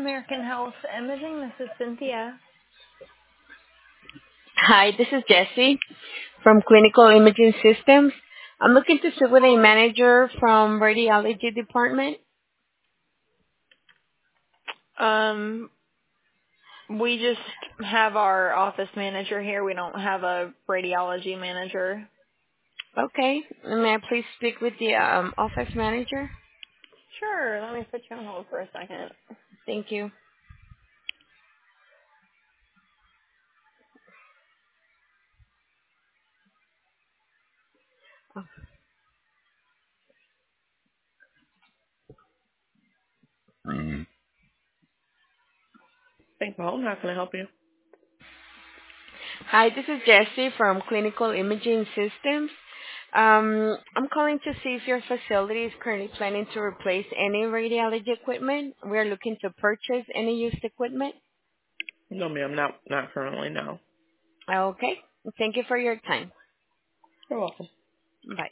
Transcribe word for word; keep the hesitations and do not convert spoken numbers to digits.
American Health Imaging. This is Cynthia. Hi, this is Jessie from Clinical Imaging Systems. I'm looking to speak with a manager from radiology department. Um, we just have our office manager here. We don't have a radiology manager. Okay. May I please speak with the um, office manager? Sure. Let me put you on hold for a second. Thank you. Thank you. How can I help you? Hi, this is Jessie from Clinical Imaging Systems. Um, I'm calling to see if your facility is currently planning to replace any radiology equipment. We're looking to purchase any used equipment. No, ma'am. Not not currently. No. Okay. Thank you for your time. You're welcome. Bye.